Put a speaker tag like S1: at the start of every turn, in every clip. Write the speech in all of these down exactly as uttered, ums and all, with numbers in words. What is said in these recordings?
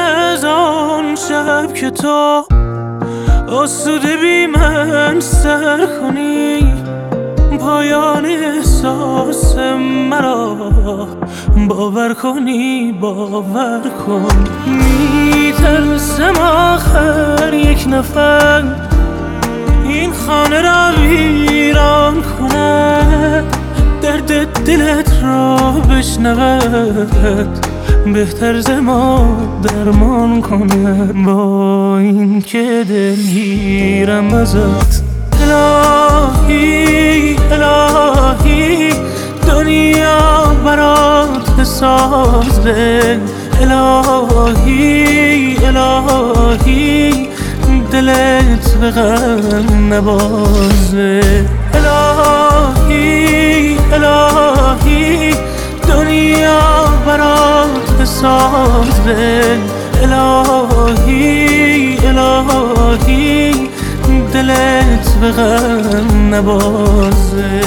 S1: از آن شب که تو آسوده بی من سر کنی، پایان احساس مرا باور کنی، باور کن. میترسم آخر یک نفر این خانه را ویران کنه، درد دلت را بشنود، بهتر ز ما درمان کنه. با این که دلگیرم ازت الهی الهی، دنیا برات بسازه. الهی الهی، دلت به غم نبازه. الهی الهی، دنیا برات بسازه. الهی الهی، دلت به غم نبازه.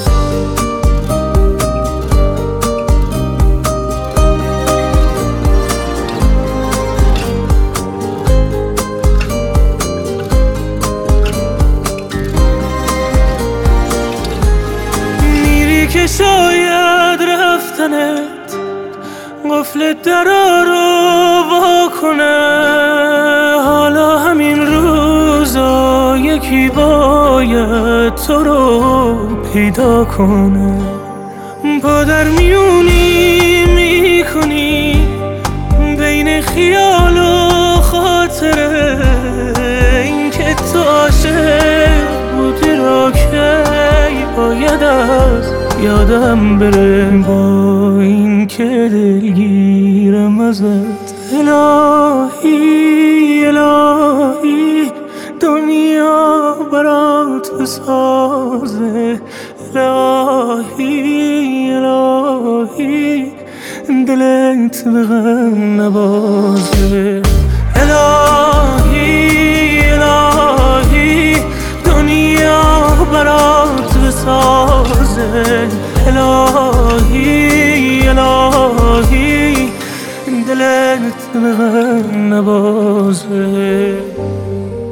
S1: میری که شاید رفتنت قفل درا رو وا کنه، حالا همین روزا یکی باید تو رو پیدا کنه. پا در میونی میکنی بین خیال و خاطره، این که تو عاشق بودی را که باید از یادم بره. با این که دلگیرم ازت الهی الهی، دنیا برات بسازه. الهی الهی، دلت به غم نبازه. الهی الهی، دنیا برات بسازه. الهی الهی، دلت به غم نبازه.